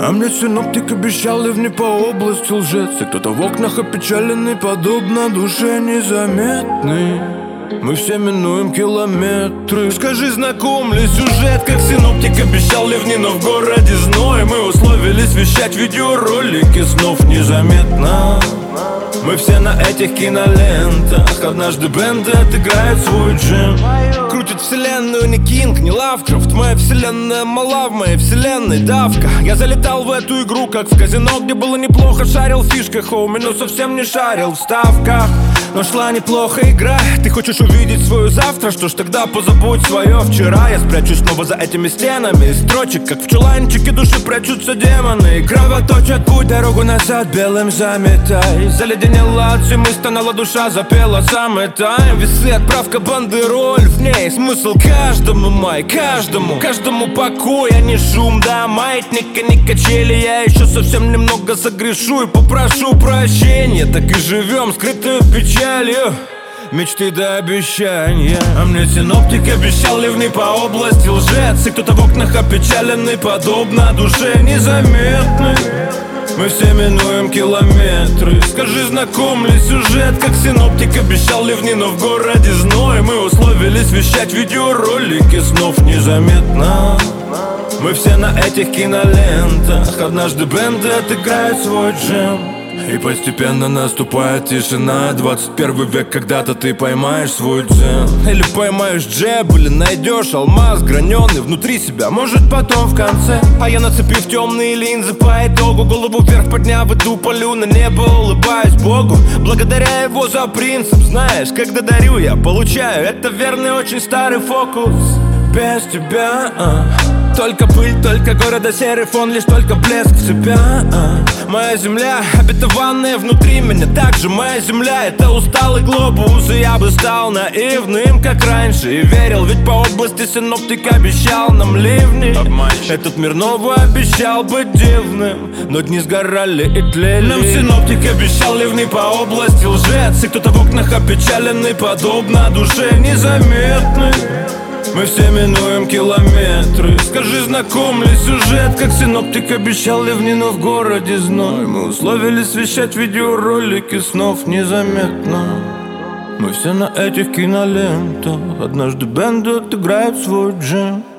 А мне синоптик обещал ливни по области лжец. И кто-то в окнах опечаленный, подобно душе незаметный. Мы все минуем километры. Скажи, знаком ли сюжет, как синоптик обещал ливни, но в городе зной. Мы условились вещать видеоролики снов незаметно. Мы все на этих кинолентах. Однажды бенды отыграют свой джем. Крутит вселенную не Кинг, не Лавкрафт. Моя вселенная мала, в моей вселенной давка. Я залетал в эту игру, как в казино, где было неплохо. Шарил в фишках, хоуми, но совсем не шарил в ставках. Но шла неплохо игра. Ты хочешь увидеть свое завтра? Что ж, тогда позабудь свое вчера. Я спрячусь снова за этими стенами из строчек, как в чуланчике души прячутся демоны. И кровоточат путь, дорогу назад белым заметай. Заледенела от зимы, стонала душа, запела самый тайм. Весы, отправка, бандероль, в ней смысл каждому май, каждому покой, а не шум, да, маятника, не качели. Я еще совсем немного согрешу и попрошу прощения. Так и живем, скрытую печалью, мечты до обещания. А мне синоптик обещал ливни по области лжец. И кто-то в окнах опечаленный, подобно душе незаметный. Мы все минуем километры. Скажи, знаком ли сюжет, как синоптик обещал ливни, но в городе зной. Мы условились вещать видеоролики снов незаметно. Мы все на этих кинолентах. Однажды бенды отыграют свой джем. И постепенно наступает тишина. 21 век, когда-то ты поймаешь свой дзен. Или поймаешь джеб, или найдешь алмаз граненый внутри себя, может потом в конце. А я, нацепив темные линзы по итогу, голову вверх подняв, иду полю на небо, улыбаюсь Богу, благодаря его за принцип. Знаешь, когда дарю, я получаю. Это верный, очень старый фокус. Без тебя только пыль, только города серый фон, лишь только блеск в цепях. Моя земля, обетованная внутри меня, также моя земля. Это усталый глобус, и я бы стал наивным, как раньше, и верил, ведь по области синоптик обещал нам ливни. Этот мир новый обещал быть дивным, но дни сгорали и тлели. Нам синоптик обещал ливни по области лжец. И кто-то в окнах опечаленный, подобно душе незаметный. Мы все минуем километры. Скажи, знаком ли сюжет, как синоптик обещал ливни, но в городе зной. Мы условились вещать видеоролики снов незаметно. Мы все на этих кинолентах. Однажды бенды отыграют свой джем.